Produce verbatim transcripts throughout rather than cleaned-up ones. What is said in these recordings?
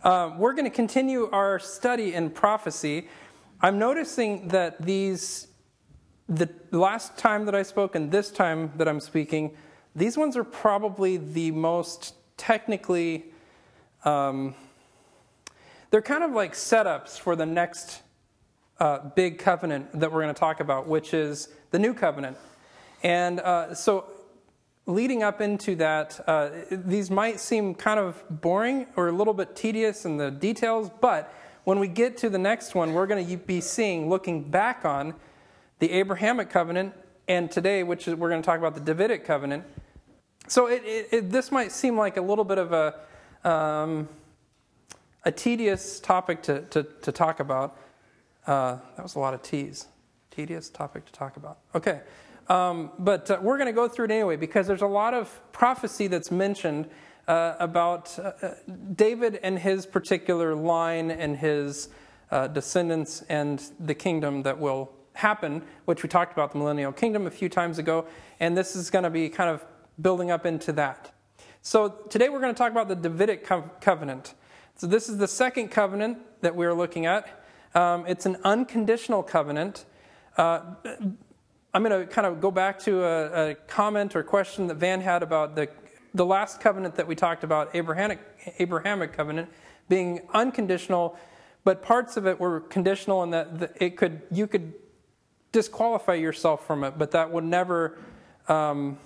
Um, we're going to continue our study in prophecy. I'm noticing that these, the last time that I spoke and this time that I'm speaking, these ones are probably the most technically, um, they're kind of like setups for the next uh, big covenant that we're going to talk about, which is the new covenant. And uh, so leading up into that, uh, these might seem kind of boring or a little bit tedious in the details, but when we get to the next one, we're going to be seeing, looking back on the Abrahamic covenant, and today, which is we're going to talk about the Davidic covenant. So it, it, it, this might seem like a little bit of a um, a tedious topic to, to, to talk about. Uh, that was a lot of T's. Tedious topic to talk about. Okay. Um, but uh, we're going to go through it anyway because there's a lot of prophecy that's mentioned uh, about uh, David and his particular line and his uh, descendants and the kingdom that will happen, which we talked about the millennial kingdom a few times ago, and this is going to be kind of building up into that. So today we're going to talk about the Davidic co- covenant. So this is the second covenant that we're looking at. Um, it's an unconditional covenant. Uh, I'm going to kind of go back to a, a comment or question that Van had about the the last covenant that we talked about, Abrahamic, Abrahamic covenant, being unconditional, but parts of it were conditional, and that it could you could disqualify yourself from it, but that would never um,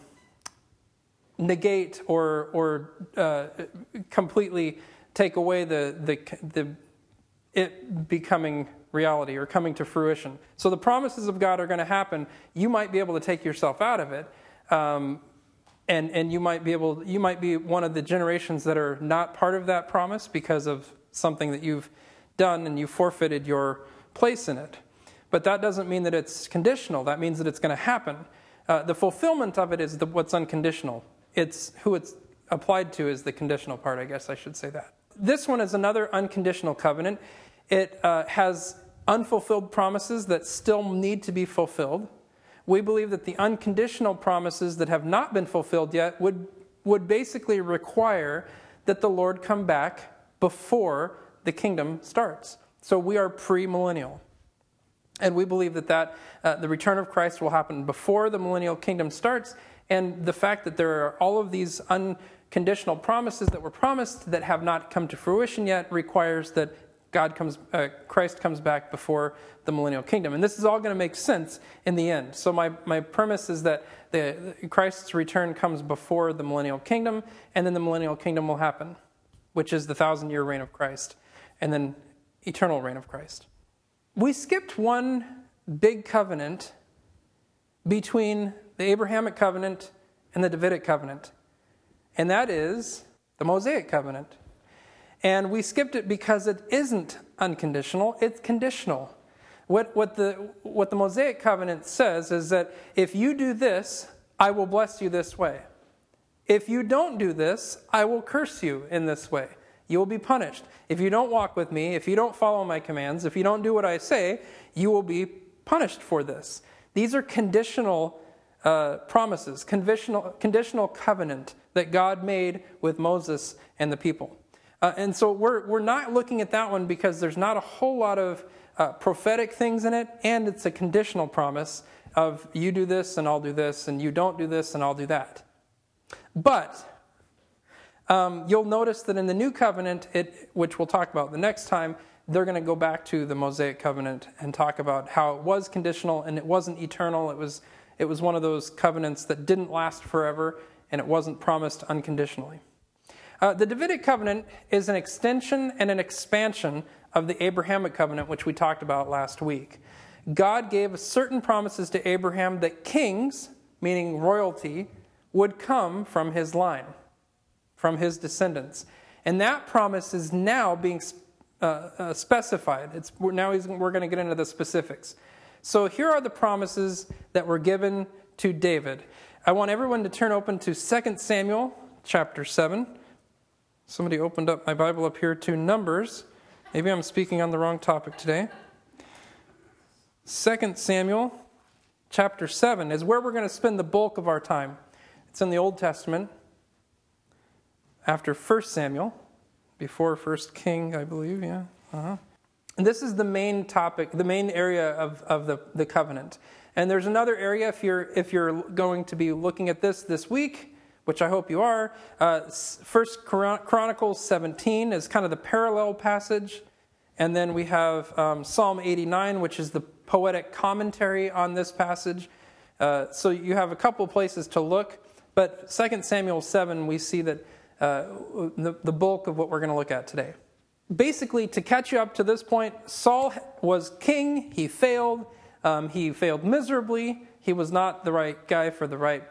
negate or or uh, completely take away the the the it becoming reality or coming to fruition. So the promises of God are going to happen. You might be able to take yourself out of it, um, and and you might be able. You might be one of the generations that are not part of that promise because of something that you've done and you forfeited your place in it. But that doesn't mean that it's conditional. That means that it's going to happen. Uh, the fulfillment of it is the, what's unconditional. It's who it's applied to is the conditional part. I guess I should say that. This one is another unconditional covenant. It uh, has unfulfilled promises that still need to be fulfilled. We believe that the unconditional promises that have not been fulfilled yet would, would basically require that the Lord come back before the kingdom starts. So we are premillennial. And we believe that, that uh, the return of Christ will happen before the millennial kingdom starts. And the fact that there are all of these unconditional promises that were promised that have not come to fruition yet requires that God comes, uh, Christ comes back before the millennial kingdom. And this is all going to make sense in the end. So my, my premise is that the, Christ's return comes before the millennial kingdom, and then the millennial kingdom will happen, which is the thousand-year reign of Christ, and then eternal reign of Christ. We skipped one big covenant between the Abrahamic covenant and the Davidic covenant, and that is the Mosaic covenant. And we skipped it because it isn't unconditional, it's conditional. What, what, the, what the Mosaic covenant says is that if you do this, I will bless you this way. If you don't do this, I will curse you in this way. You will be punished. If you don't walk with me, if you don't follow my commands, if you don't do what I say, you will be punished for this. These are conditional uh, promises, conditional, conditional covenant that God made with Moses and the people. Uh, and so we're we're not looking at that one because there's not a whole lot of uh, prophetic things in it, and it's a conditional promise of you do this and I'll do this, and you don't do this and I'll do that. But um, you'll notice that in the new covenant, it, which we'll talk about the next time, they're going to go back to the Mosaic covenant and talk about how it was conditional and it wasn't eternal. It was it was one of those covenants that didn't last forever, and it wasn't promised unconditionally. Uh, the Davidic covenant is an extension and an expansion of the Abrahamic covenant, which we talked about last week. God gave certain promises to Abraham that kings, meaning royalty, would come from his line, from his descendants. And that promise is now being uh, uh, specified. It's, now he's, we're going to get into the specifics. So here are the promises that were given to David. I want everyone to turn open to Second Samuel chapter seven. Somebody opened up my Bible up here to Numbers. Maybe I'm speaking on the wrong topic today. Second Samuel chapter seven is where we're going to spend the bulk of our time. It's in the Old Testament after First Samuel. before First King, I believe, yeah. Uh-huh. And this is the main topic, the main area of, of the, the covenant. And there's another area, if you're if you're going to be looking at this this week, which I hope you are, uh, First Chronicles seventeen is kind of the parallel passage. And then we have um, Psalm eighty-nine, which is the poetic commentary on this passage. Uh, so you have a couple places to look. But Second Samuel seven, we see that uh, the, the bulk of what we're going to look at today. Basically, to catch you up to this point, Saul was king. He failed. Um, he failed miserably. He was not the right guy for the right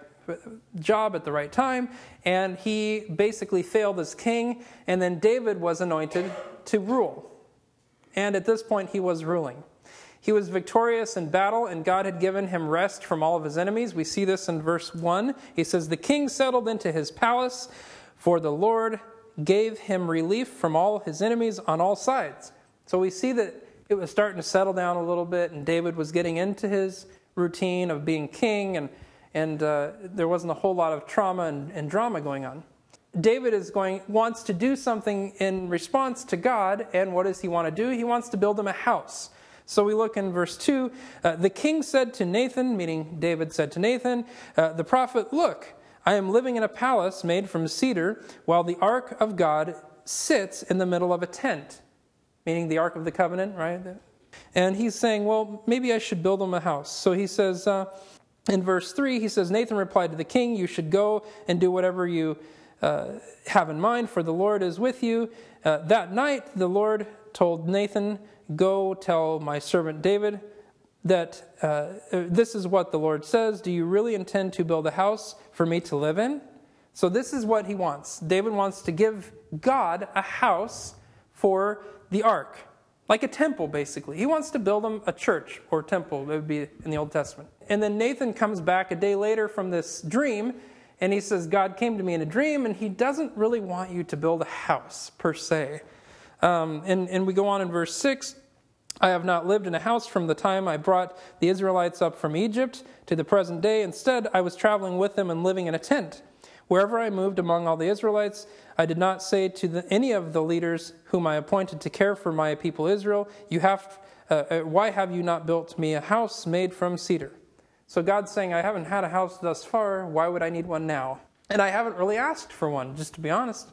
job at the right time. And he basically failed as king. And then David was anointed to rule. And at this point, he was ruling. He was victorious in battle, and God had given him rest from all of his enemies. We see this in verse one. He says, "The king settled into his palace, for the Lord gave him relief from all his enemies on all sides." So we see that it was starting to settle down a little bit, and David was getting into his routine of being king, and, and uh, there wasn't a whole lot of trauma and, and drama going on. David is going wants to do something in response to God, and what does he want to do? He wants to build him a house. So we look in verse two, uh, the king said to Nathan, meaning David said to Nathan, uh, the prophet, "Look, I am living in a palace made from cedar, while the ark of God sits in the middle of a tent," meaning the ark of the covenant, right? And he's saying, well, maybe I should build him a house. So he says, uh, in verse three, he says, Nathan replied to the king, "You should go and do whatever you uh, have in mind, for the Lord is with you." Uh, that night, the Lord told Nathan, "Go tell my servant David that uh, this is what the Lord says. Do you really intend to build a house for me to live in?" So this is what he wants. David wants to give God a house for the ark, like a temple, basically. He wants to build him a church or temple. That would be in the Old Testament. And then Nathan comes back a day later from this dream, and he says, "God came to me in a dream, and he doesn't really want you to build a house, per se." Um, and, and we go on in verse six. "I have not lived in a house from the time I brought the Israelites up from Egypt to the present day. Instead, I was traveling with them and living in a tent. Wherever I moved among all the Israelites, I did not say to the, any of the leaders whom I appointed to care for my people Israel, you have, uh, why have you not built me a house made from cedar?" So God's saying, I haven't had a house thus far. Why would I need one now? And I haven't really asked for one, just to be honest.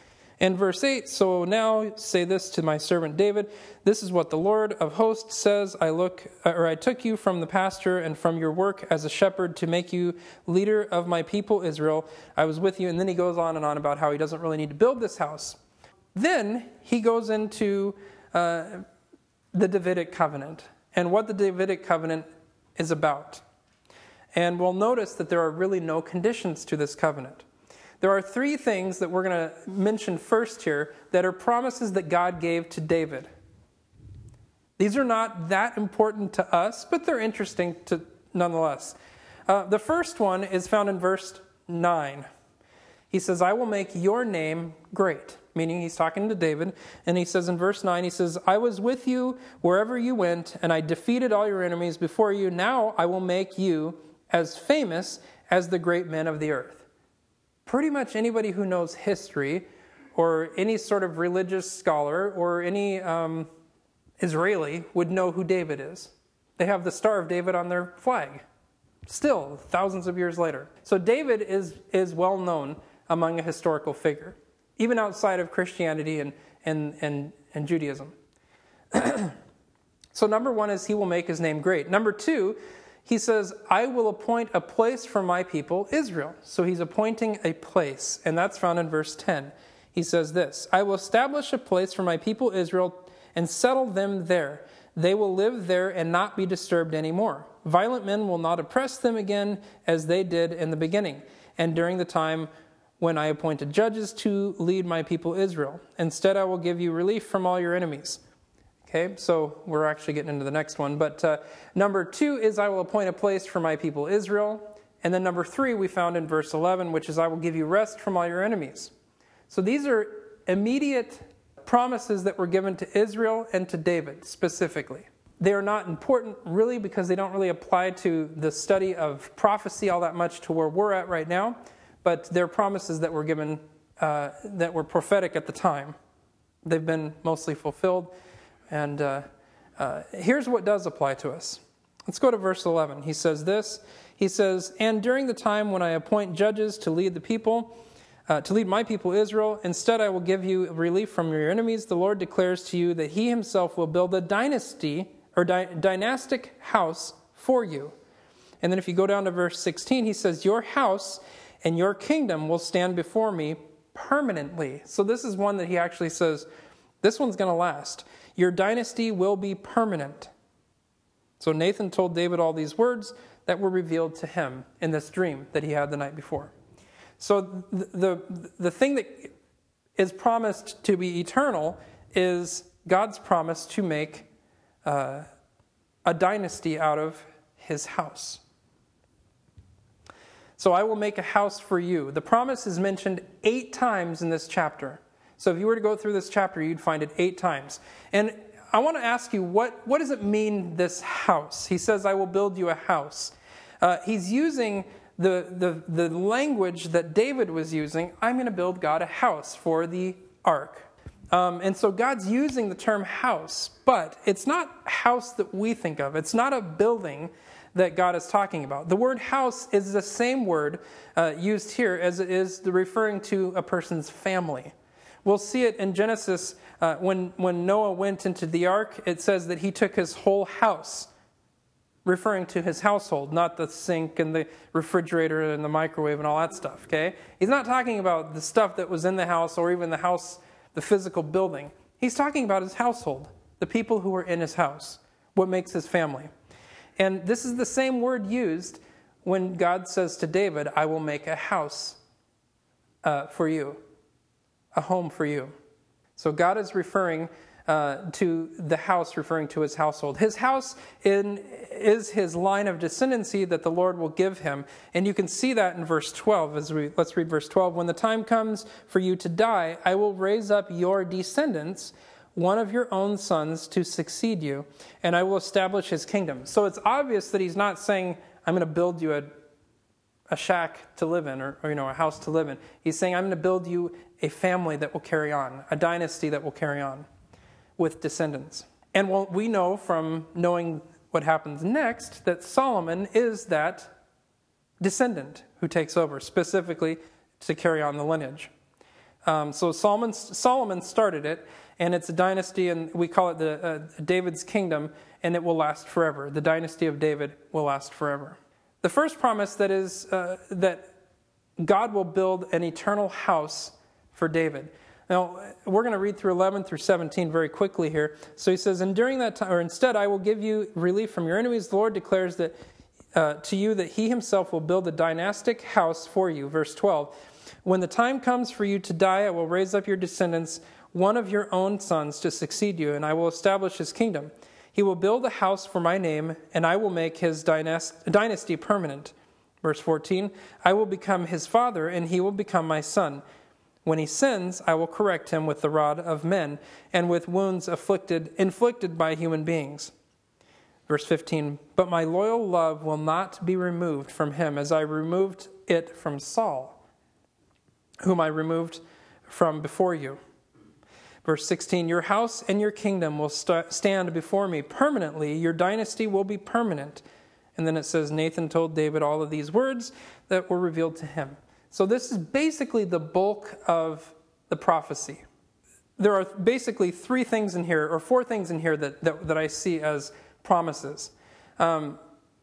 In verse eight, "So now say this to my servant David, this is what the Lord of hosts says, I look, or I took you from the pasture and from your work as a shepherd to make you leader of my people Israel. I was with you." And then he goes on and on about how he doesn't really need to build this house. Then he goes into uh, the Davidic covenant and what the Davidic covenant is about. And we'll notice that there are really no conditions to this covenant. There are three things that we're going to mention first here that are promises that God gave to David. These are not that important to us, but they're interesting to nonetheless. Uh, the first one is found in verse nine. He says, "I will make your name great," meaning he's talking to David. And he says in verse nine, he says, "I was with you wherever you went, and I defeated all your enemies before you. Now I will make you as famous as the great men of the earth." Pretty much anybody who knows history or any sort of religious scholar or any um, Israeli would know who David is. They have the Star of David on their flag, still thousands of years later. So David is, is well known among a historical figure, even outside of Christianity and, and, and, and Judaism. So number one is he will make his name great. Number two, he says, "I will appoint a place for my people Israel." So he's appointing a place, and that's found in verse ten. He says this, "I will establish a place for my people Israel and settle them there. They will live there and not be disturbed anymore. Violent men will not oppress them again as they did in the beginning, and during the time when I appointed judges to lead my people Israel. Instead, I will give you relief from all your enemies." Okay, so we're actually getting into the next one. But uh, number two is, "I will appoint a place for my people Israel." And then number three we found in verse eleven, which is, "I will give you rest from all your enemies." So these are immediate promises that were given to Israel and to David specifically. They are not important really because they don't really apply to the study of prophecy all that much to where we're at right now. But they're promises that were given, uh, that were prophetic at the time. they've been mostly fulfilled. And uh, uh, here's what does apply to us. Let's go to verse eleven. He says this. He says, "And during the time when I appoint judges to lead the people, uh, to lead my people Israel, instead I will give you relief from your enemies. The Lord declares to you that he himself will build a dynasty or dy- dynastic house for you." And then if you go down to verse sixteen, he says, "Your house and your kingdom will stand before me permanently." So this is one that he actually says, this one's going to last. Your dynasty will be permanent. So Nathan told David all these words that were revealed to him in this dream that he had the night before. So the, the, the thing that is promised to be eternal is God's promise to make uh, a dynasty out of his house. So I will make a house for you. The promise is mentioned eight times in this chapter. So if you were to go through this chapter, you'd find it eight times. And I want to ask you, what, what does it mean, this house? He says, I will build you a house. Uh, he's using the, the, the language that David was using. I'm going to build God a house for the ark. Um, and so God's using the term house, but it's not a house that we think of. It's not a building that God is talking about. The word house is the same word uh, used here as it is the referring to a person's family. We'll see it in Genesis uh, when, when Noah went into the ark. It says that he took his whole house, referring to his household, not the sink and the refrigerator and the microwave and all that stuff, okay? He's not talking about the stuff that was in the house or even the house, the physical building. He's talking about his household, the people who were in his house, what makes his family. And this is the same word used when God says to David, I will make a house uh, for you, a home for you. So God is referring uh, to the house, referring to his household. His house in, is his line of descendancy that the Lord will give him. And you can see that in verse twelve. As we Let's read verse twelve. When the time comes for you to die, I will raise up your descendants, one of your own sons, to succeed you, and I will establish his kingdom. So it's obvious that he's not saying, I'm going to build you a, a shack to live in, or, or you know, a house to live in. He's saying, I'm going to build you a family that will carry on, a dynasty that will carry on with descendants. And well, we know from knowing what happens next that Solomon is that descendant who takes over, specifically to carry on the lineage. Um, so Solomon, Solomon started it, and it's a dynasty, and we call it the uh, David's kingdom, and it will last forever. The dynasty of David will last forever. The first promise that is uh, that God will build an eternal house for David. Now, we're going to read through eleven through seventeen very quickly here. So he says, and during that time, or instead, I will give you relief from your enemies. The Lord declares that uh, to you that he himself will build a dynastic house for you. Verse twelve. When the time comes for you to die, I will raise up your descendants, one of your own sons, to succeed you, and I will establish his kingdom. He will build a house for my name, and I will make his dynasty permanent. Verse fourteen, I will become his father, and he will become my son. When he sins, I will correct him with the rod of men, and with wounds afflicted, inflicted by human beings. Verse fifteen, but my loyal love will not be removed from him, as I removed it from Saul, whom I removed from before you. Verse sixteen, your house and your kingdom will st- stand before me permanently. Your dynasty will be permanent. And then it says, Nathan told David all of these words that were revealed to him. So this is basically the bulk of the prophecy. There are basically three things in here, or four things in here that, that, that I see as promises. Um,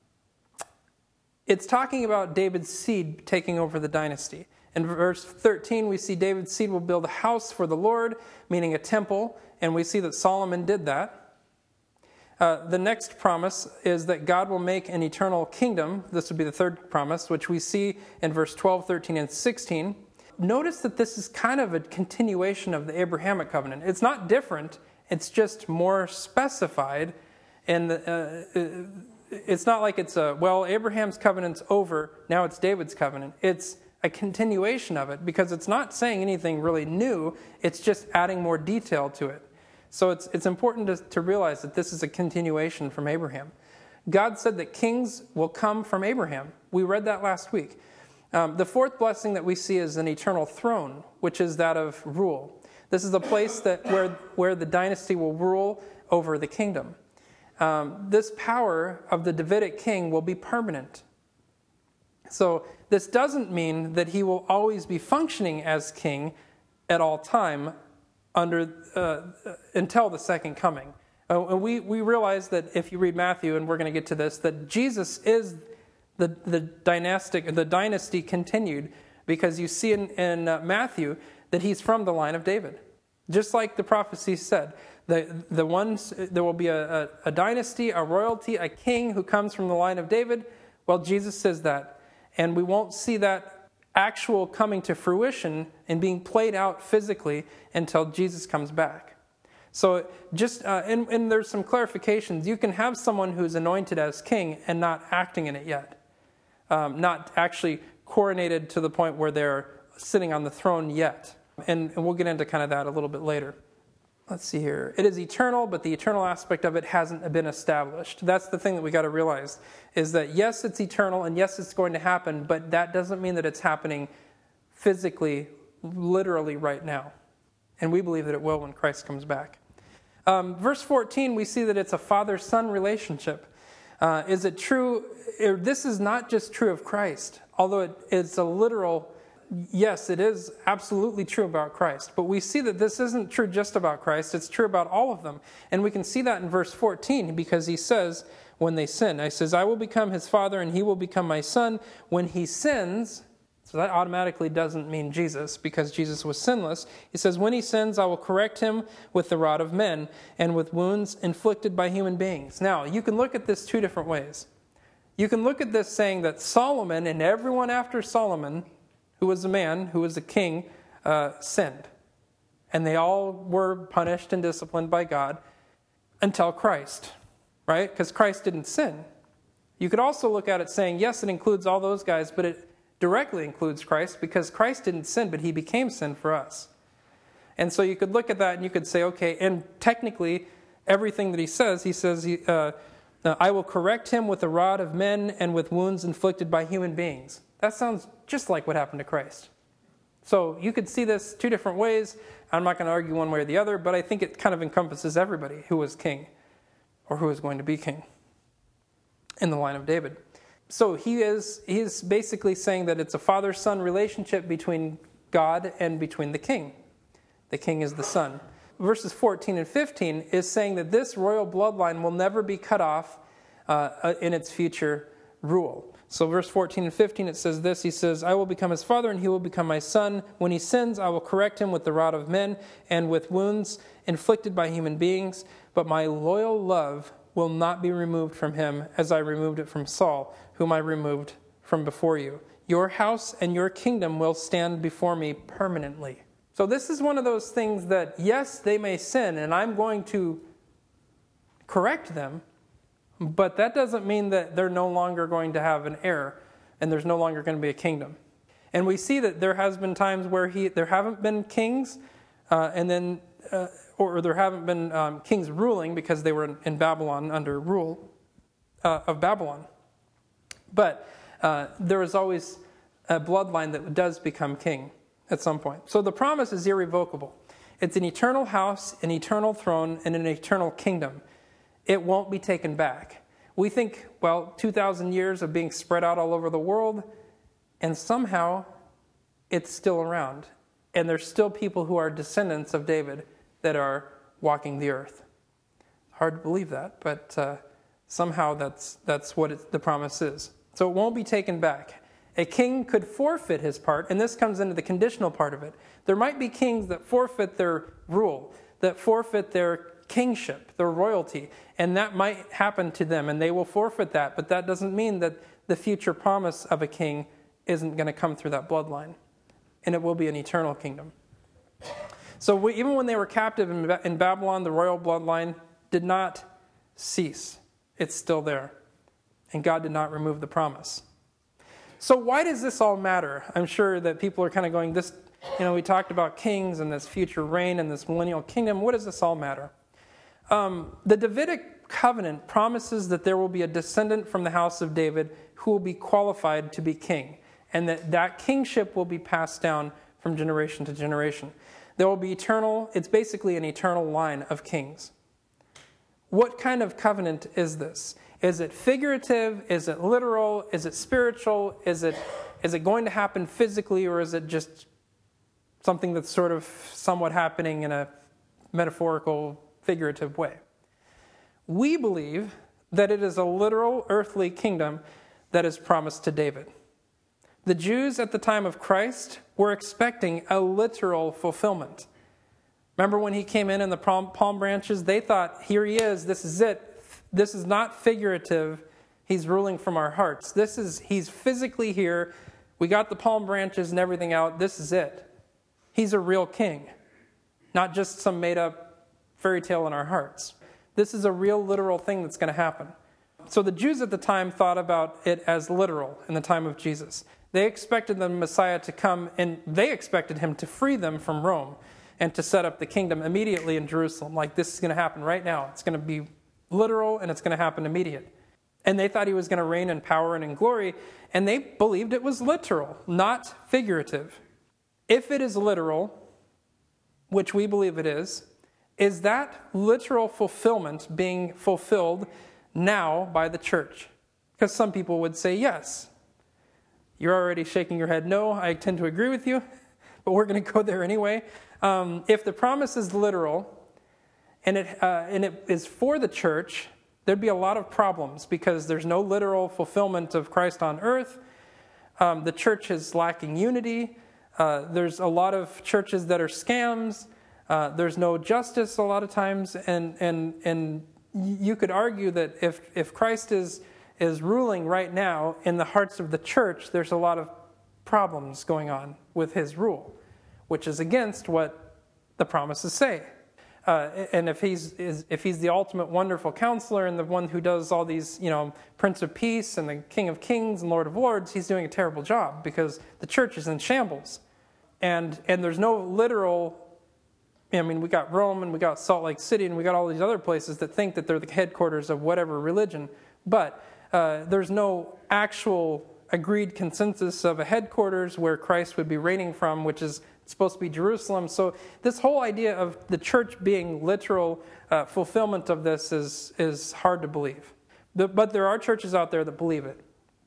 it's talking about David's seed taking over the dynasty. In verse thirteen, we see David's seed will build a house for the Lord, meaning a temple, and we see that Solomon did that. Uh, the next promise is that God will make an eternal kingdom. This would be the third promise, which we see in verse twelve, thirteen, and sixteen. Notice that this is kind of a continuation of the Abrahamic covenant. It's not different. It's just more specified. And uh, it's not like it's a, well, Abraham's covenant's over, now it's David's covenant. It's a continuation of it, because it's not saying anything really new. It's just adding more detail to it. So it's it's important to, to realize that this is a continuation from Abraham. God said that kings will come from Abraham. We read that last week. Um, the fourth blessing that we see is an eternal throne, which is that of rule. This is a place that where, where the dynasty will rule over the kingdom. Um, this power of the Davidic king will be permanent. So this doesn't mean that he will always be functioning as king at all time under uh, until the second coming. Uh, and we, we realize that if you read Matthew, and we're going to get to this, that Jesus is the, the dynastic, the dynasty continued, because you see in, in uh, Matthew that he's from the line of David. Just like the prophecy said, the, the ones, there will be a, a, a dynasty, a royalty, a king who comes from the line of David. Well, Jesus says that. And we won't see that actual coming to fruition and being played out physically until Jesus comes back. So just, uh, and, and there's some clarifications. You can have someone who's anointed as king and not acting in it yet. Um, not actually coronated to the point where they're sitting on the throne yet. And, and we'll get into kind of that a little bit later. Let's see here. It is eternal, but the eternal aspect of it hasn't been established. That's the thing that we got to realize, is that yes, it's eternal, and yes, it's going to happen, but that doesn't mean that it's happening physically, literally right now. And we believe that it will when Christ comes back. Um, verse fourteen, we see that it's a father-son relationship. Uh, is it true? This is not just true of Christ, although it, it's a literal, yes, it is absolutely true about Christ. But we see that this isn't true just about Christ. It's true about all of them. And we can see that in verse fourteen, because he says, when they sin, he says, I will become his father and he will become my son. When he sins, so that automatically doesn't mean Jesus, because Jesus was sinless. He says, when he sins, I will correct him with the rod of men and with wounds inflicted by human beings. Now, you can look at this two different ways. You can look at this saying that Solomon and everyone after Solomon, who was a man, who was a king, uh, sinned. And they all were punished and disciplined by God until Christ, right? Because Christ didn't sin. You could also look at it saying, yes, it includes all those guys, but it directly includes Christ, because Christ didn't sin, but he became sin for us. And so you could look at that and you could say, okay, and technically everything that he says, he says, uh, I will correct him with the rod of men and with wounds inflicted by human beings. That sounds just like what happened to Christ. So you could see this two different ways. I'm not going to argue one way or the other, but I think it kind of encompasses everybody who was king or who is going to be king in the line of David. So he is he is basically saying that it's a father-son relationship between God and between the king. The king is the son. Verses fourteen and fifteen is saying that this royal bloodline will never be cut off uh, in its future rule. So verse fourteen and fifteen, it says this. He says, I will become his father and he will become my son. When he sins, I will correct him with the rod of men and with wounds inflicted by human beings. But my loyal love will not be removed from him as I removed it from Saul, whom I removed from before you. Your house and your kingdom will stand before me permanently. So this is one of those things that, yes, they may sin, and I'm going to correct them, but that doesn't mean that they're no longer going to have an heir, and there's no longer going to be a kingdom. And we see that there has been times where he there haven't been kings, uh, and then uh, or there haven't been um, kings ruling because they were in, in Babylon under rule uh, of Babylon. But uh, there is always a bloodline that does become king at some point. So the promise is irrevocable. It's an eternal house, an eternal throne, and an eternal kingdom. It won't be taken back. We think, well, two thousand years of being spread out all over the world, and somehow it's still around. And there's still people who are descendants of David that are walking the earth. Hard to believe that, but uh, somehow that's that's what it, the promise is. So it won't be taken back. A king could forfeit his part, and this comes into the conditional part of it. There might be kings that forfeit their rule, that forfeit their kingship, their royalty, and that might happen to them, and they will forfeit that, but that doesn't mean that the future promise of a king isn't going to come through that bloodline, and it will be an eternal kingdom. So we, even when they were captive in, in Babylon, the royal bloodline did not cease. It's still there. And God did not remove the promise. So why does this all matter? I'm sure that people are kind of going, this, you know, we talked about kings and this future reign and this millennial kingdom. What does this all matter? Um, the Davidic covenant promises that there will be a descendant from the house of David who will be qualified to be king, and that that kingship will be passed down from generation to generation. There will be eternal, it's basically an eternal line of kings. What kind of covenant is this? Is it figurative? Is it literal? Is it spiritual? Is it, is it going to happen physically, or is it just something that's sort of somewhat happening in a metaphorical, figurative way? We believe that it is a literal earthly kingdom that is promised to David. The Jews at the time of Christ were expecting a literal fulfillment. Remember when he came in in the palm, palm branches? They thought, here he is, this is it. This is not figurative. He's ruling from our hearts. This is, he's physically here. We got the palm branches and everything out. This is it. He's a real king, not just some made-up fairy tale in our hearts. This is a real, literal thing that's going to happen. So the Jews at the time thought about it as literal in the time of Jesus. They expected the Messiah to come, and they expected him to free them from Rome and to set up the kingdom immediately in Jerusalem. Like, this is going to happen right now. It's going to be literal, and it's going to happen immediate. And they thought he was going to reign in power and in glory, and they believed it was literal, not figurative. If it is literal, which we believe it is, is that literal fulfillment being fulfilled now by the church? Because some people would say yes. You're already shaking your head no. I tend to agree with you, but we're going to go there anyway. Um, if the promise is literal, and it uh, and it is for the church, there'd be a lot of problems because there's no literal fulfillment of Christ on earth. Um, the church is lacking unity. Uh, there's a lot of churches that are scams. Uh, there's no justice a lot of times, and and and you could argue that if if Christ is is ruling right now in the hearts of the church, there's a lot of problems going on with his rule, which is against what the promises say. Uh, and if he's is, if he's the ultimate wonderful counselor and the one who does all these, you know, Prince of Peace and the King of Kings and Lord of Lords, he's doing a terrible job because the church is in shambles, and and there's no literal. I mean, we got Rome and we got Salt Lake City and we got all these other places that think that they're the headquarters of whatever religion, but uh, there's no actual agreed consensus of a headquarters where Christ would be reigning from, which is supposed to be Jerusalem. So this whole idea of the church being literal uh, fulfillment of this is is hard to believe. The, but there are churches out there that believe it.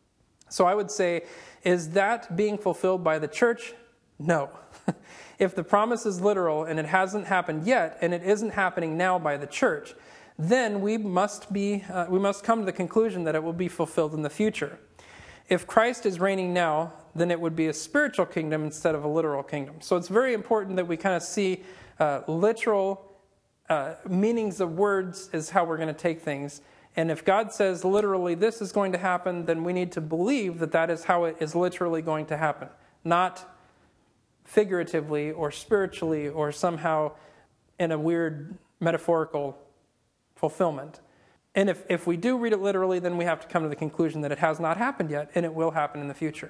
So I would say, is that being fulfilled by the church? No. If the promise is literal and it hasn't happened yet, and it isn't happening now by the church, then we must be uh, we must come to the conclusion that it will be fulfilled in the future. If Christ is reigning now, then it would be a spiritual kingdom instead of a literal kingdom. So it's very important that we kind of see uh, literal uh, meanings of words is how we're going to take things. And if God says literally this is going to happen, then we need to believe that that is how it is literally going to happen, not figuratively or spiritually or somehow in a weird metaphorical fulfillment. And if, if we do read it literally, then we have to come to the conclusion that it has not happened yet and it will happen in the future.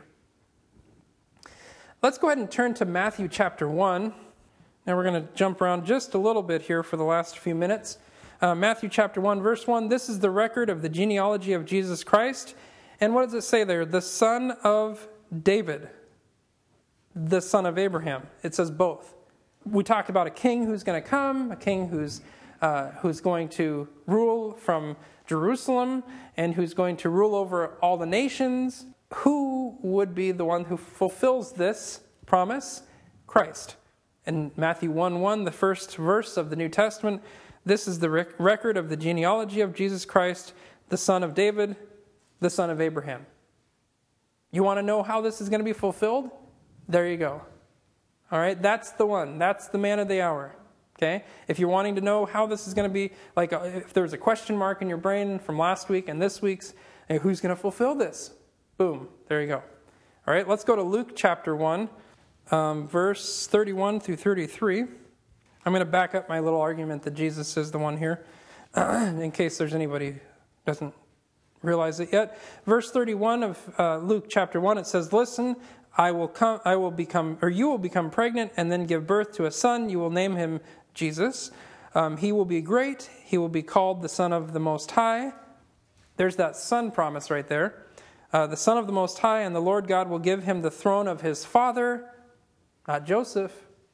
Let's go ahead and turn to Matthew chapter one. Now we're going to jump around just a little bit here for the last few minutes. Uh, Matthew chapter one, verse one, this is the record of the genealogy of Jesus Christ. And what does it say there? The son of David, the son of Abraham. It says both. We talked about a king who's going to come, a king who's uh, who's going to rule from Jerusalem and who's going to rule over all the nations. Who would be the one who fulfills this promise? Christ. In Matthew one one, the first verse of the New Testament, this is the rec- record of the genealogy of Jesus Christ, the son of David, the son of Abraham. You want to know how this is going to be fulfilled? There you go. All right, that's the one. That's the man of the hour. Okay? If you're wanting to know how this is going to be, like if there's a question mark in your brain from last week and this week's, hey, who's going to fulfill this? Boom, there you go. All right, let's go to Luke chapter one, um, verse thirty-one through thirty-three. I'm going to back up my little argument that Jesus is the one here, in case there's anybody who doesn't realize it yet. Verse thirty-one of uh, Luke chapter one, it says, listen, I will come, I will become, or you will become pregnant and then give birth to a son. You will name him Jesus. Um, he will be great. He will be called the Son of the Most High. There's that son promise right there. Uh, the Son of the Most High, and the Lord God will give him the throne of his father, not Joseph,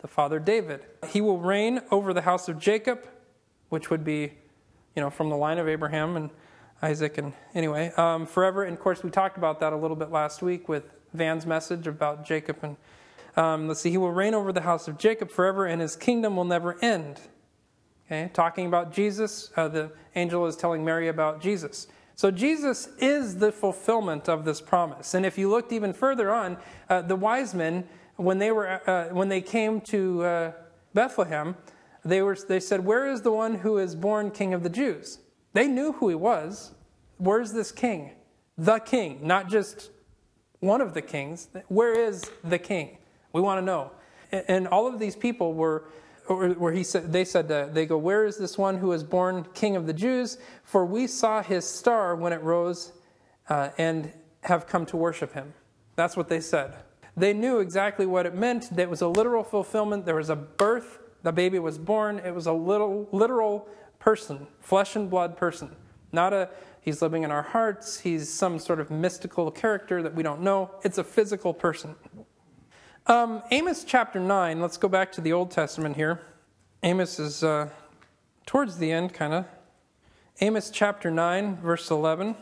the father David. He will reign over the house of Jacob, which would be, you know, from the line of Abraham and Isaac, and anyway, um, forever. And of course, we talked about that a little bit last week with Van's message about Jacob. And um, let's see, he will reign over the house of Jacob forever, and his kingdom will never end. Okay, talking about Jesus, uh, the angel is telling Mary about Jesus. So Jesus is the fulfillment of this promise. And if you looked even further on, uh, the wise men, when they were uh, when they came to uh, Bethlehem, they were they said, "Where is the one who is born King of the Jews?" They knew who he was. Where's this king? The king, not just one of the kings. Where is the king? We want to know. And all of these people were, where he said, they said, uh, they go, "Where is this one who is born King of the Jews? For we saw his star when it rose uh, and have come to worship him." That's what they said. They knew exactly what it meant. It was a literal fulfillment. There was a birth. The baby was born. It was a little literal person, flesh and blood person. Not a, he's living in our hearts, he's some sort of mystical character that we don't know. It's a physical person. Um, Amos chapter nine, let's go back to the Old Testament here. Amos is uh, towards the end, kind of. Amos chapter nine, verse eleven.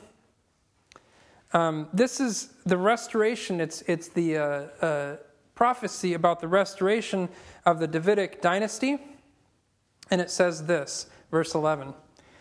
Um, this is the restoration, it's, it's the uh, uh, prophecy about the restoration of the Davidic dynasty. And it says this, verse eleven.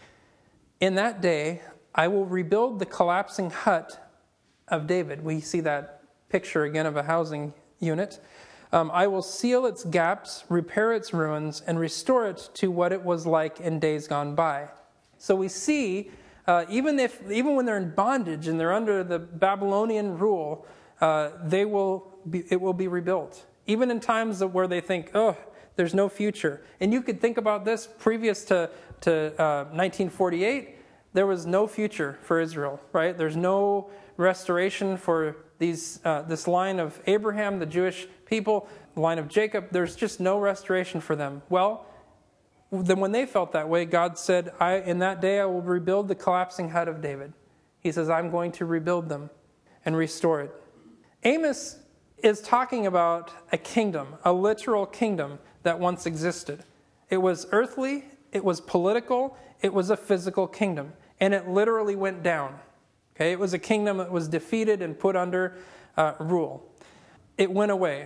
"In that day, I will rebuild the collapsing hut of David." We see that picture again of a housing unit. Um, "I will seal its gaps, repair its ruins, and restore it to what it was like in days gone by." So we see, uh, even if even when they're in bondage and they're under the Babylonian rule, uh, they will be, it will be rebuilt. Even in times of where they think, oh, there's no future. And you could think about this previous to, to uh, nineteen forty-eight, there was no future for Israel, right? There's no restoration for these uh, this line of Abraham, the Jewish people, the line of Jacob. There's just no restoration for them. Well, then when they felt that way, God said, I, in that day I will rebuild the collapsing hut of David. He says, I'm going to rebuild them and restore it. Amos is talking about a kingdom, a literal kingdom that once existed. It was earthly, it was political, it was a physical kingdom, and it literally went down. Okay, it was a kingdom that was defeated and put under uh, rule. It went away.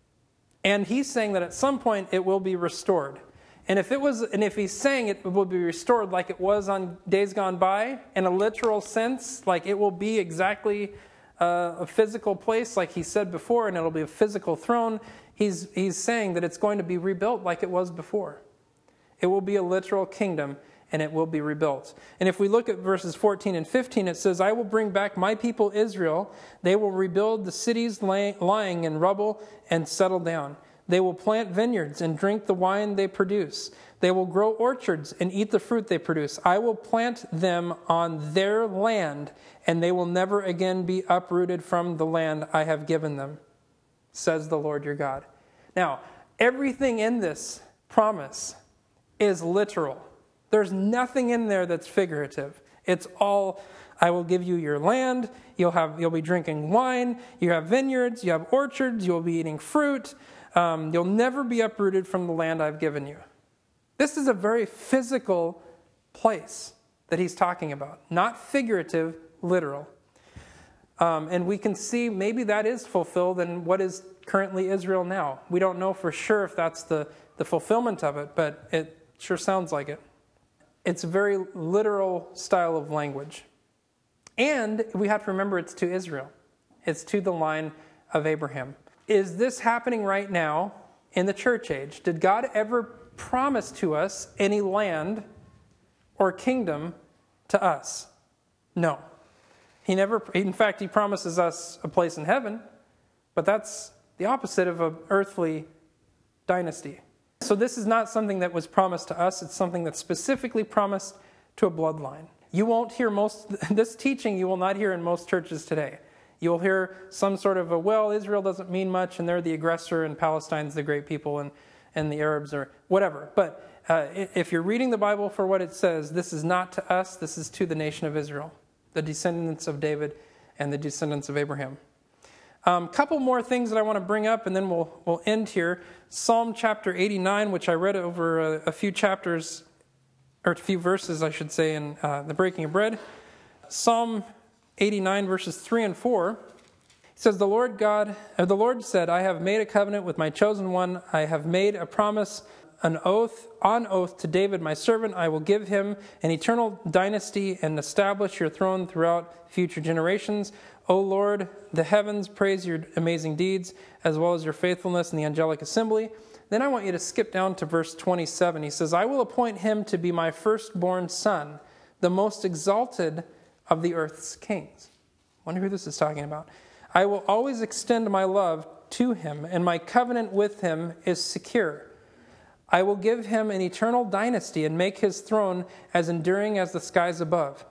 And he's saying that at some point it will be restored. And if it was, and if he's saying it will be restored like it was on days gone by, in a literal sense, like it will be exactly uh, a physical place, like he said before, and it'll be a physical throne, he's he's saying that it's going to be rebuilt like it was before. It will be a literal kingdom, and it will be rebuilt. And if we look at verses fourteen and fifteen, it says, I will bring back my people Israel. They will rebuild the cities lying in rubble and settle down. They will plant vineyards and drink the wine they produce. They will grow orchards and eat the fruit they produce. I will plant them on their land, and they will never again be uprooted from the land I have given them, says the Lord your God. Now, everything in this promise is literal. There's nothing in there that's figurative. It's all, I will give you your land, you'll have you'll be drinking wine, you have vineyards, you have orchards, you'll be eating fruit, um, you'll never be uprooted from the land I've given you. This is a very physical place that he's talking about, not figurative, literal. Um, and we can see maybe that is fulfilled in what is currently Israel now. We don't know for sure if that's the, the fulfillment of it, but it sure sounds like it. It's a very literal style of language. And we have to remember it's to Israel. It's to the line of Abraham. Is this happening right now in the church age? Did God ever promise to us any land or kingdom to us? No. He never, in fact, he promises us a place in heaven, but that's the opposite of an earthly dynasty. So this is not something that was promised to us. It's something that's specifically promised to a bloodline. You won't hear most, this teaching you will not hear in most churches today. You'll hear some sort of a, well, Israel doesn't mean much and they're the aggressor and Palestine's the great people and, and the Arabs or whatever. But uh, if you're reading the Bible for what it says, this is not to us, this is to the nation of Israel, the descendants of David and the descendants of Abraham. A um, couple more things that I want to bring up, and then we'll we'll end here. Psalm chapter eighty-nine, which I read over a, a few chapters, or a few verses, I should say, in uh, the Breaking of Bread. Psalm eighty-nine, verses three and four. It says, "The Lord God, or the Lord said, I have made a covenant with my chosen one. I have made a promise, an oath, on oath to David my servant. I will give him an eternal dynasty and establish your throne throughout future generations. O Lord, the heavens praise your amazing deeds, as well as your faithfulness in the angelic assembly." Then I want you to skip down to verse twenty-seven. He says, "I will appoint him to be my firstborn son, the most exalted of the earth's kings." I wonder who this is talking about. "I will always extend my love to him, and my covenant with him is secure. I will give him an eternal dynasty and make his throne as enduring as the skies above.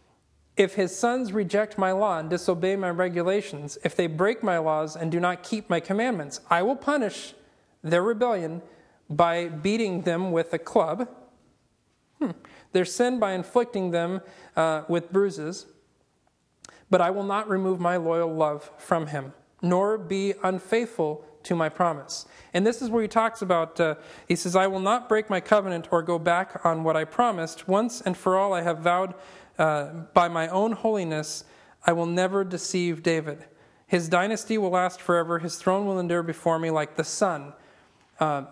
If his sons reject my law and disobey my regulations, if they break my laws and do not keep my commandments, I will punish their rebellion by beating them with a club, hmm. their sin by inflicting them uh, with bruises. But I will not remove my loyal love from him, nor be unfaithful to my promise." And this is where he talks about, uh, he says, "I will not break my covenant or go back on what I promised. Once and for all I have vowed uh, by my own holiness, I will never deceive David. His dynasty will last forever. His throne will endure before me like the sun." Uh,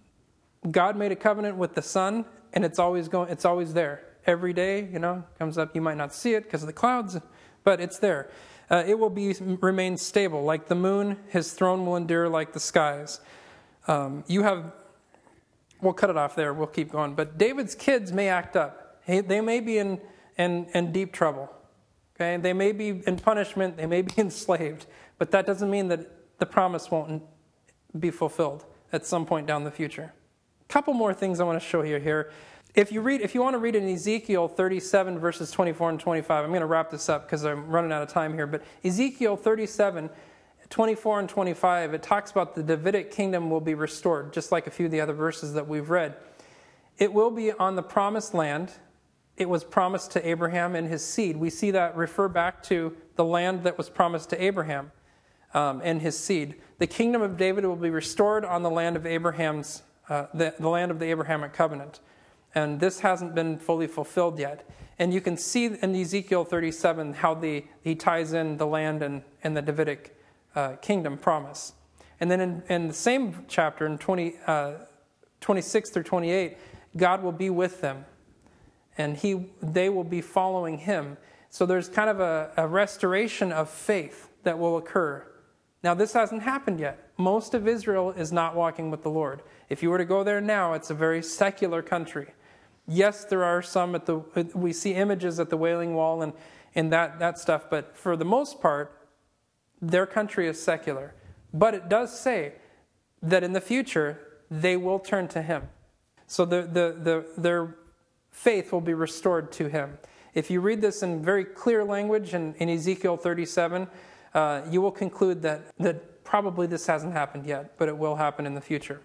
God made a covenant with the sun, and it's always going. It's always there. Every day, you know, comes up. You might not see it because of the clouds, but it's there. Uh, it will be remain stable like the moon. His throne will endure like the skies. Um, you have, we'll cut it off there. We'll keep going. But David's kids may act up. He, they may be in, in, in deep trouble. Okay, they may be in punishment. They may be enslaved. But that doesn't mean that the promise won't be fulfilled at some point down the future. A couple more things I want to show you here. If you read, if you want to read in Ezekiel thirty-seven, verses twenty-four and twenty-five, I'm going to wrap this up because I'm running out of time here. But Ezekiel thirty-seven, twenty-four and twenty-five, it talks about the Davidic kingdom will be restored, just like a few of the other verses that we've read. It will be on the promised land. It was promised to Abraham and his seed. We see that refer back to the land that was promised to Abraham um, and his seed. The kingdom of David will be restored on the land of Abraham's, uh, the, the land of the Abrahamic covenant. And this hasn't been fully fulfilled yet. And you can see in Ezekiel thirty-seven how the, he ties in the land and, and the Davidic uh, kingdom promise. And then in, in the same chapter, in twenty, uh, twenty-six through twenty-eight, God will be with them. And he, they will be following him. So there's kind of a, a restoration of faith that will occur. Now, this hasn't happened yet. Most of Israel is not walking with the Lord. If you were to go there now, it's a very secular country. Yes, there are some at the, we see images at the Wailing Wall and, and that, that stuff, but for the most part, their country is secular. But it does say that in the future, they will turn to him. So the, the, the, their faith will be restored to him. If you read this in very clear language in, in Ezekiel thirty-seven, uh, you will conclude that, that probably this hasn't happened yet, but it will happen in the future.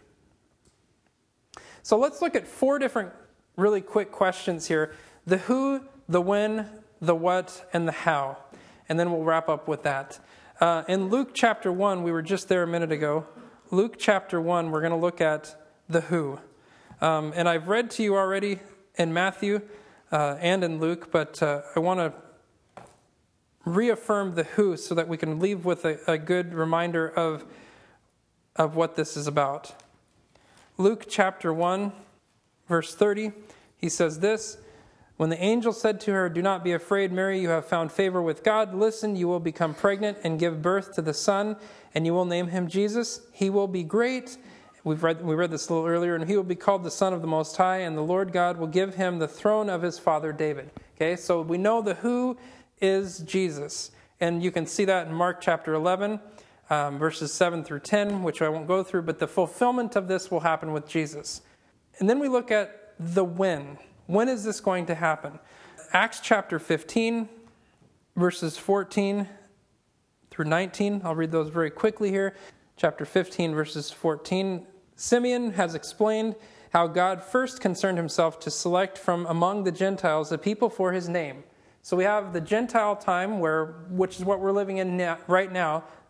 So let's look at four different really quick questions here. The who, the when, the what, and the how. And then we'll wrap up with that. Uh, in Luke chapter one, we were just there a minute ago. Luke chapter one, we're going to look at the who. Um, and I've read to you already in Matthew uh, and in Luke, but uh, I want to reaffirm the who so that we can leave with a, a good reminder of, of what this is about. Luke chapter one, verse thirty, he says this, "When the angel said to her, 'Do not be afraid, Mary, you have found favor with God. Listen, you will become pregnant and give birth to the son, and you will name him Jesus. He will be great.'" We've read, we read this a little earlier. "And he will be called the Son of the Most High, and the Lord God will give him the throne of his father David." Okay, so we know the who is Jesus. And you can see that in Mark chapter eleven, um, verses seven through ten, which I won't go through, but the fulfillment of this will happen with Jesus. And then we look at the when. When is this going to happen? Acts chapter fifteen, verses fourteen through nineteen. I'll read those very quickly here. Chapter fifteen, verses fourteen. "Simeon has explained how God first concerned himself to select from among the Gentiles a people for his name." So we have the Gentile time, where, which is what we're living in now, right now.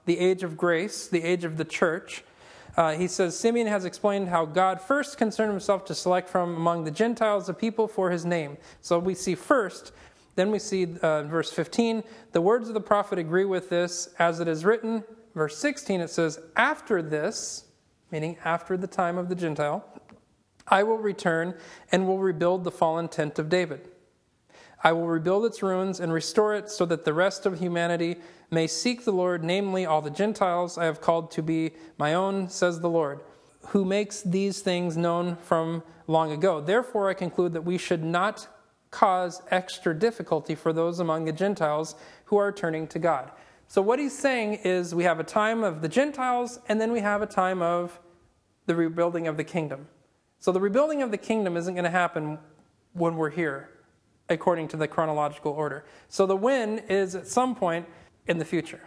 the age of grace, the age of the church. Uh, he says, Simeon has explained how God first concerned himself to select from among the Gentiles a people for his name. So we see first, then we see uh, verse fifteen, the words of the prophet agree with this, as it is written. Verse sixteen, it says, after this, meaning after the time of the Gentile, I will return and will rebuild the fallen tent of David. I will rebuild its ruins and restore it so that the rest of humanity may seek the Lord, namely all the Gentiles I have called to be my own, says the Lord, who makes these things known from long ago. Therefore, I conclude that we should not cause extra difficulty for those among the Gentiles who are turning to God. So what he's saying is we have a time of the Gentiles, and then we have a time of the rebuilding of the kingdom. So the rebuilding of the kingdom isn't going to happen when we're here, according to the chronological order. So the when is at some point in the future,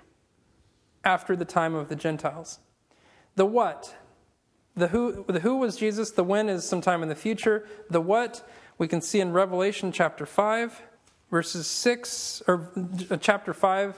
after the time of the Gentiles. The what, the who, the who was Jesus, the when is sometime in the future. The what, we can see in Revelation chapter five, verses six, or chapter five,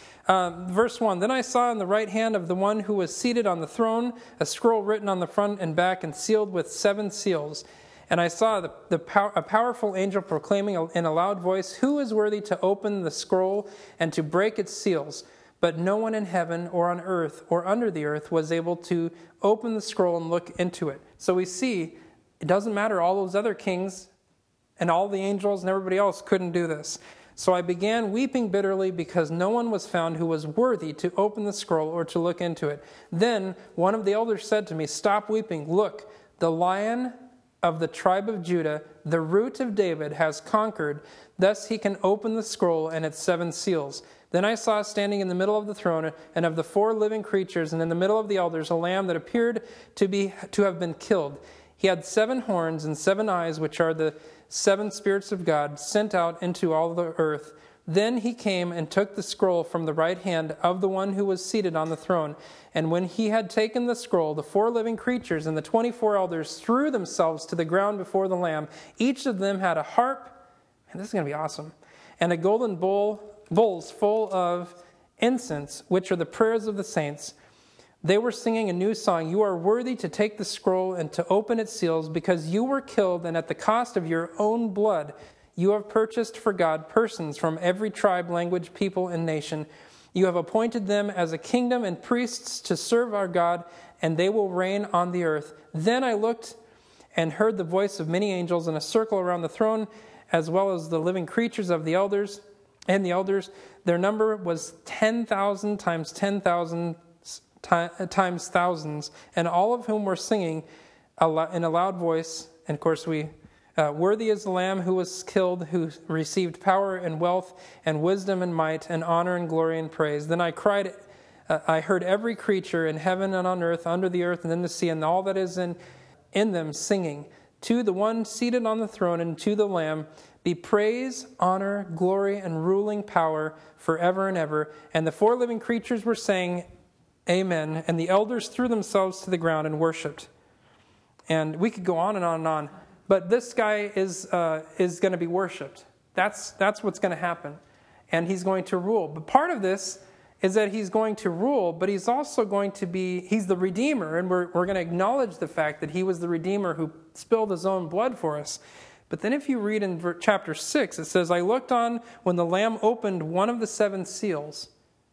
Uh, verse one, then I saw in the right hand of the one who was seated on the throne a scroll written on the front and back and sealed with seven seals. And I saw the, the pow- a powerful angel proclaiming in a loud voice, who is worthy to open the scroll and to break its seals? But no one in heaven or on earth or under the earth was able to open the scroll and look into it. So we see, it doesn't matter, all those other kings and all the angels and everybody else couldn't do this. So I began weeping bitterly because no one was found who was worthy to open the scroll or to look into it. Then one of the elders said to me, stop weeping. Look, the Lion of the tribe of Judah, the Root of David, has conquered. Thus he can open the scroll and its seven seals. Then I saw standing in the middle of the throne and of the four living creatures and in the middle of the elders a lamb that appeared to be to have been killed. He had seven horns and seven eyes, which are the seven spirits of God sent out into all the earth. Then he came and took the scroll from the right hand of the one who was seated on the throne. And when he had taken the scroll, the four living creatures and the twenty-four elders threw themselves to the ground before the Lamb. Each of them had a harp, and this is going to be awesome, and a golden bowl, bowls full of incense, which are the prayers of the saints. They were singing a new song. You are worthy to take the scroll and to open its seals, because you were killed, and at the cost of your own blood you have purchased for God persons from every tribe, language, people, and nation. You have appointed them as a kingdom and priests to serve our God, and they will reign on the earth. Then I looked and heard the voice of many angels in a circle around the throne, as well as the living creatures of the elders and the elders. Their number was ten thousand times ten thousand times thousands, and all of whom were singing in a loud voice. And of course we uh, worthy is the Lamb who was killed, who received power and wealth and wisdom and might and honor and glory and praise. Then I cried, uh, I heard every creature in heaven and on earth, under the earth and in the sea, and all that is in in them, singing, to the one seated on the throne and to the Lamb be praise, honor, glory, and ruling power forever and ever. And the four living creatures were saying, Amen. And the elders threw themselves to the ground and worshipped. And we could go on and on and on. But this guy is uh, is going to be worshipped. That's that's what's going to happen. And he's going to rule. But part of this is that he's going to rule, but he's also going to be, he's the Redeemer. And we're, we're going to acknowledge the fact that he was the Redeemer who spilled his own blood for us. But then if you read in chapter six, it says, I looked on when the Lamb opened one of the seven seals.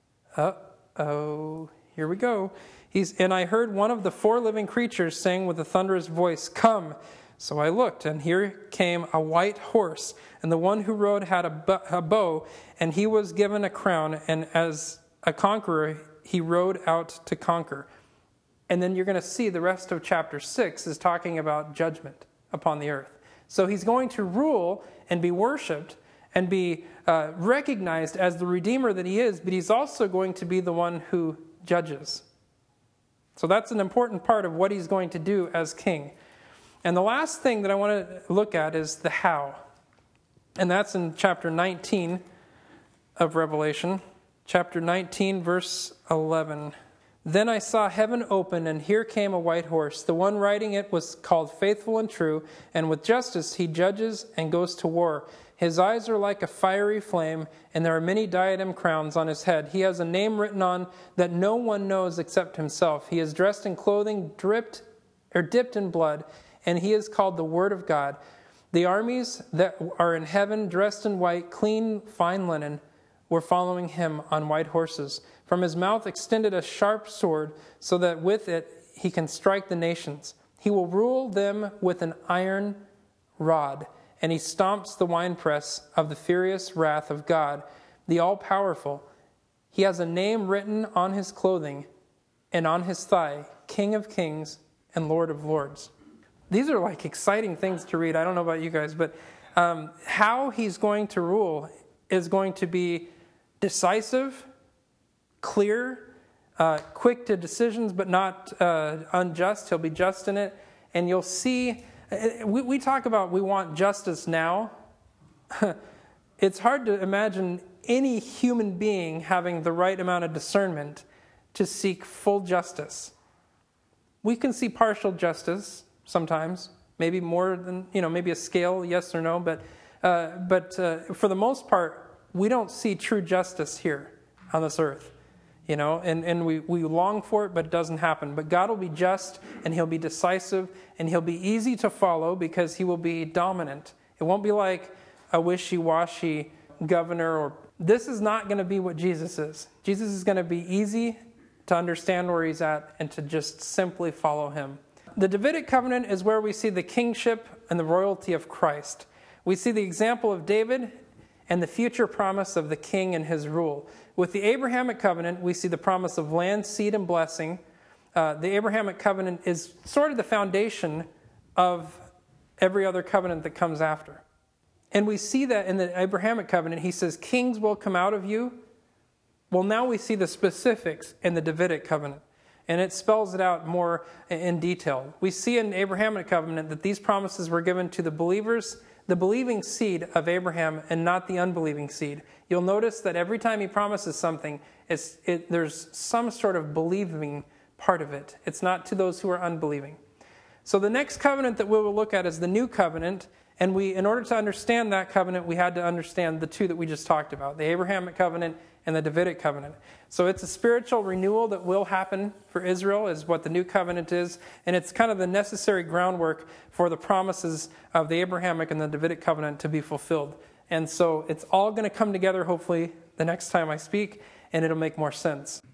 Uh-oh. Here we go. He's, and I heard one of the four living creatures saying with a thunderous voice, come. So I looked, and here came a white horse, and the one who rode had a, a bow, and he was given a crown, and as a conqueror, he rode out to conquer. And then you're going to see the rest of chapter six is talking about judgment upon the earth. So he's going to rule and be worshipped and be uh, recognized as the Redeemer that he is, but he's also going to be the one who judges. So that's an important part of what he's going to do as king. And the last thing that I want to look at is the how. And that's in chapter nineteen of Revelation. Chapter nineteen, verse eleven. Then I saw heaven open, and here came a white horse. The one riding it was called Faithful and True, and with justice he judges and goes to war. His eyes are like a fiery flame, and there are many diadem crowns on his head. He has a name written on that no one knows except himself. He is dressed in clothing dripped or dipped in blood, and he is called the Word of God. The armies that are in heaven, dressed in white, clean, fine linen, were following him on white horses. From his mouth extended a sharp sword, so that with it he can strike the nations. He will rule them with an iron rod, and he stomps the winepress of the furious wrath of God, the all-powerful. He has a name written on his clothing and on his thigh, King of Kings and Lord of Lords. These are like exciting things to read. I don't know about you guys, but um, how he's going to rule is going to be decisive, clear, uh, quick to decisions, but not uh, unjust. He'll be just in it. And you'll see, we, we talk about we want justice now. It's hard to imagine any human being having the right amount of discernment to seek full justice. We can see partial justice sometimes, maybe more than, you know, maybe a scale, yes or no, but, uh, but uh, for the most part, we don't see true justice here on this earth. You know, and, and we, we long for it, but it doesn't happen. But God will be just, and he'll be decisive, and he'll be easy to follow because he will be dominant. It won't be like a wishy-washy governor. Or this is not going to be what Jesus is. Jesus is going to be easy to understand where he's at and to just simply follow him. The Davidic covenant is where we see the kingship and the royalty of Christ. We see the example of David and the future promise of the king and his rule. With the Abrahamic covenant, we see the promise of land, seed, and blessing. Uh, the Abrahamic covenant is sort of the foundation of every other covenant that comes after. And we see that in the Abrahamic covenant. He says, kings will come out of you. Well, now we see the specifics in the Davidic covenant. And it spells it out more in detail. We see in the Abrahamic covenant that these promises were given to the believers, the believing seed of Abraham, and not the unbelieving seed. You'll notice that every time he promises something, it's, it, there's some sort of believing part of it. It's not to those who are unbelieving. So the next covenant that we will look at is the new covenant. And we, in order to understand that covenant, we had to understand the two that we just talked about, the Abrahamic covenant and the Davidic covenant. So it's a spiritual renewal that will happen for Israel, is what the new covenant is. And it's kind of the necessary groundwork for the promises of the Abrahamic and the Davidic covenant to be fulfilled. And so it's all going to come together, hopefully, the next time I speak, and it'll make more sense.